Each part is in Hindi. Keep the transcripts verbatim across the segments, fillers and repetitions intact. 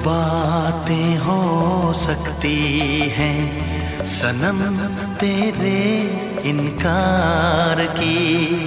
बातें हो सकती हैं सनम तेरे इनकार की,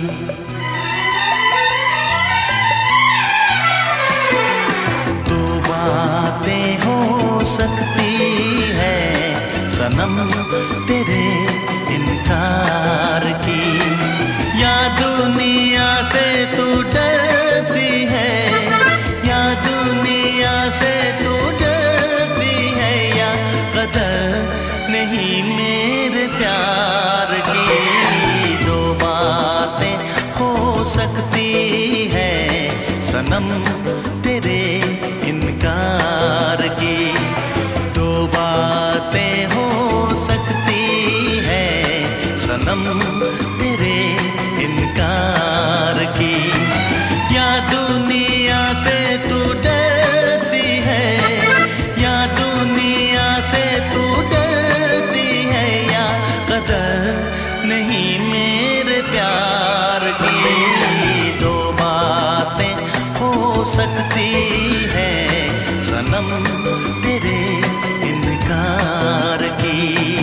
दो बातें हो सकती हैं सनम तेरे इनकार की। या दुनिया से तू डरती है, या दुनिया से तू डरती है, या कदर नहीं मेरे प्यार की। दो बातें हो सकती है सनम तेरे इनकार की, दो बातें हो सकती है सनम तेरे इनकार की। या दुनिया से तू डरती है, या दुनिया से तू डरती है, या कदर नहीं मेरे प्यार की। दो बातें हो सकती है सनम तेरे इनकार की।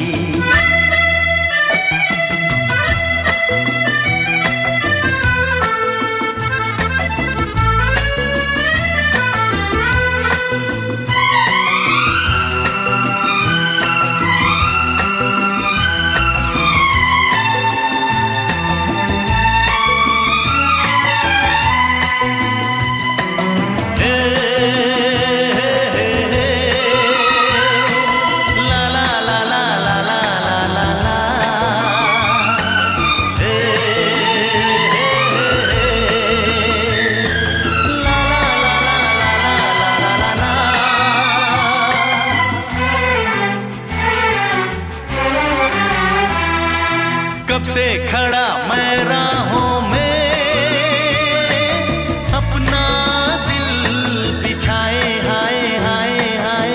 कब से खड़ा मैं राहों में अपना दिल बिछाए, हाय हाय हाय।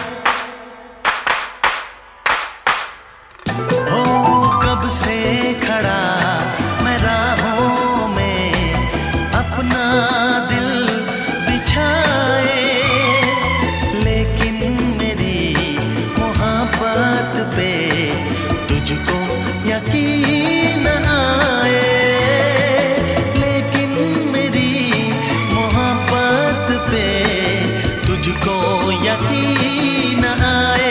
हो कब से खड़ा मैं राहों में अपना दिल बिछाए, लेकिन मेरी मोहब्बत पे तुझको यकीन आए, लेकिन मेरी मोहब्बत पे तुझको यकीन आए।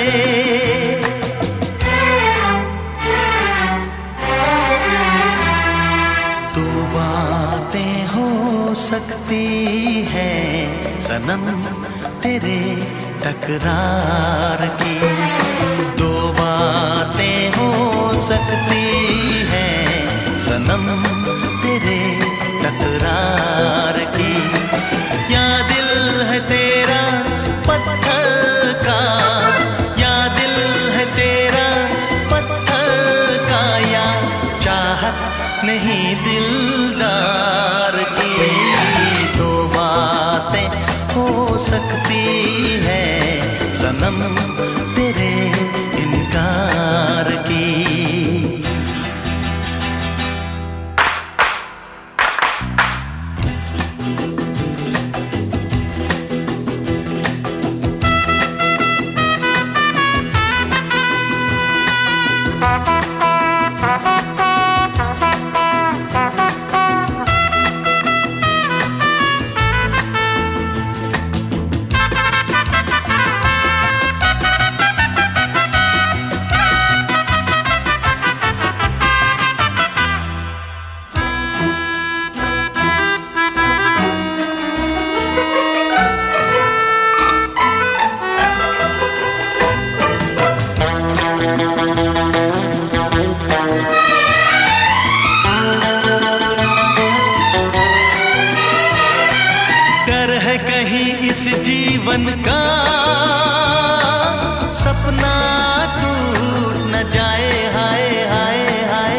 दो बातें हो सकती हैं सनम तेरे तकरार की, दो बातें हो सकती है सनम तेरे तकरार की। या दिल है तेरा पत्थर का, या दिल है तेरा पत्थर का, या चाहत नहीं दिलदार की। दो बातें हो सकती है सनम तेरे इनकार की। इस जीवन का सपना टूट न जाए, हाय हाय हाय।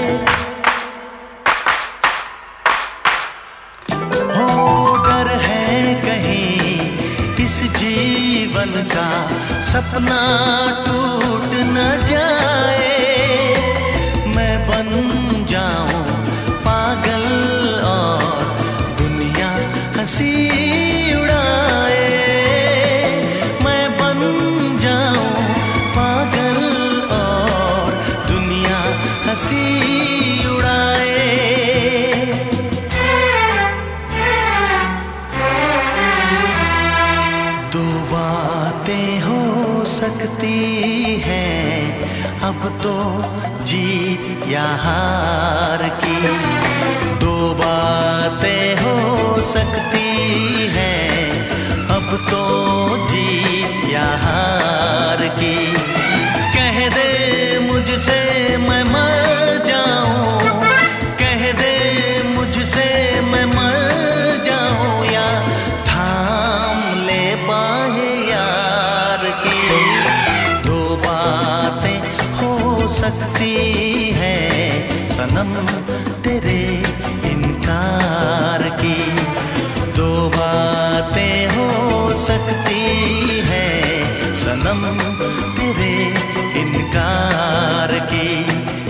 हो डर है कहीं इस जीवन का सपना टूट न जाए, मैं बन जाऊं पागल और दुनिया हंसी उड़ाए, मैं सी उड़ाए। दो बातें हो सकती हैं अब तो, जीत या हार की। दो बातें हो सकती हैं अब तो, जीत या हार की। कह दे मुझसे मैं मर जाऊं, कह दे मुझसे मैं मर जाऊं, या थाम ले बाहें यार की। दो बातें हो सकती हैं सनम तेरे इनकार की। दो बातें हो सकती हैं सनम तेरे इनकार की।